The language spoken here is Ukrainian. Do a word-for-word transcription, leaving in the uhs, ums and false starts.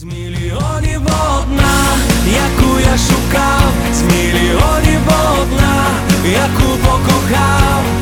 З мільйонів одна, яку я шукав, з мільйонів одна, яку покохав.